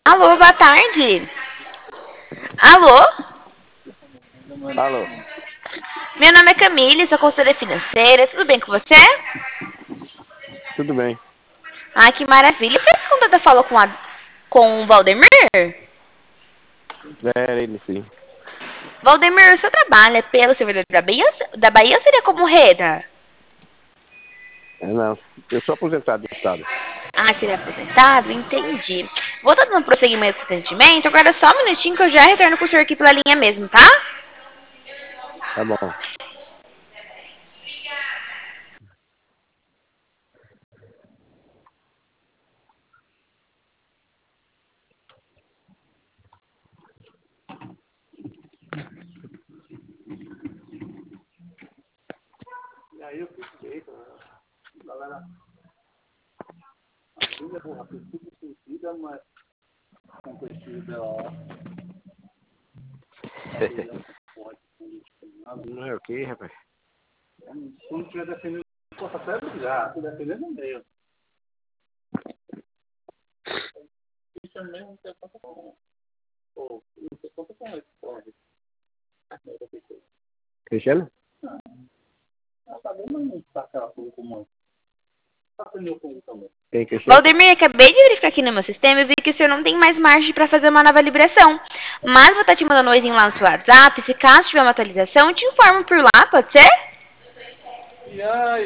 Alô, boa tarde. Alô? Alô, Meu nome é Camille, sou consultora financeira. Tudo bem com você? tudo bem? Ah, que maravilha. Você é contato falou com o Valdemir? É ele sim. Valdemir, o senhor trabalha pelo servidor da Bahia ou seria como reda? Não, eu sou aposentado do Estado. Ah, seria aposentado? Entendi. Vou estar dando prosseguimento ao atendimento. Agora só um minutinho que eu já retorno com o senhor aqui pela linha mesmo, tá? Tá bom. E aí eu fiz direito, galera. A princípio sentida, mas com conhecida lá. Não é o que, rapaz? Se não estiver defendendo, posso até brigar. Se defender, no meio. Isso mesmo não tem conta com. Pô, não tem conta com esse, porra. Cristiano? Ela tá bem, mas não tá aquela coisa como. Tá sendo como também. Quem, Cristiano? Valdemir, acabei de verificar aqui no meu sistema e vi que o senhor não tem mais margem para fazer uma nova liberação. Mas vou estar te mandando um oizinho lá no seu WhatsApp. Se caso tiver uma atualização, eu te informo por lá, pode ser? E aí?